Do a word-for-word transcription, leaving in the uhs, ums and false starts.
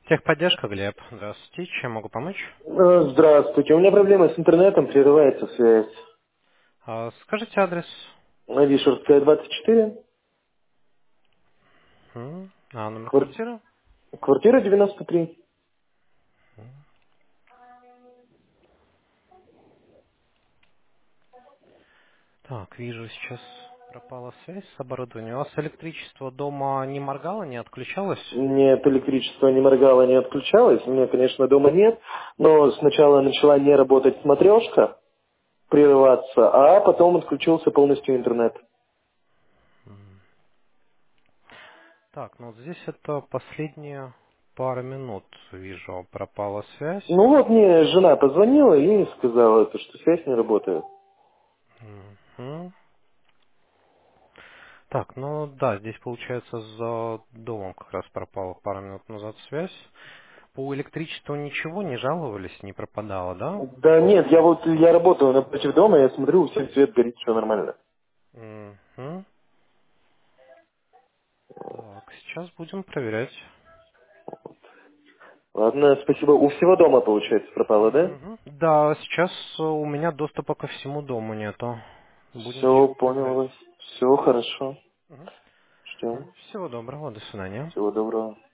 Техподдержка, Глеб. Здравствуйте. Чем могу помочь? Э, Здравствуйте. У меня проблема с интернетом, прерывается связь. А, скажите адрес. На Вишерская, двадцать четыре, М, А, номер квар- квартиры? квартира девяносто три. Так, вижу, сейчас пропала связь с оборудованием. У вас электричество дома не моргало, не отключалось? Нет, электричество не моргало, не отключалось. У меня, конечно, дома нет. Но сначала начала не работать смотрешка, прерываться, а потом отключился полностью интернет. Так, ну вот здесь это последние пару минут, вижу, пропала связь. Ну вот мне жена позвонила и сказала, то, что связь не работает. Мгм. Так, ну да, здесь получается за домом как раз пропала пару минут назад связь. По электричеству ничего не жаловались, не пропадало, да? Да нет, я вот я работаю напротив дома, я смотрю, у всех свет горит, все нормально. Мгм. Так, сейчас будем проверять. Ладно, спасибо. У всего дома, получается, пропало, да? Мгм. Да, сейчас э, у меня доступа ко всему дому нету. Будем сейчас Все, понял проверять. вас. Все хорошо. Мгм. Ждем. Всего доброго, до свидания. Всего доброго.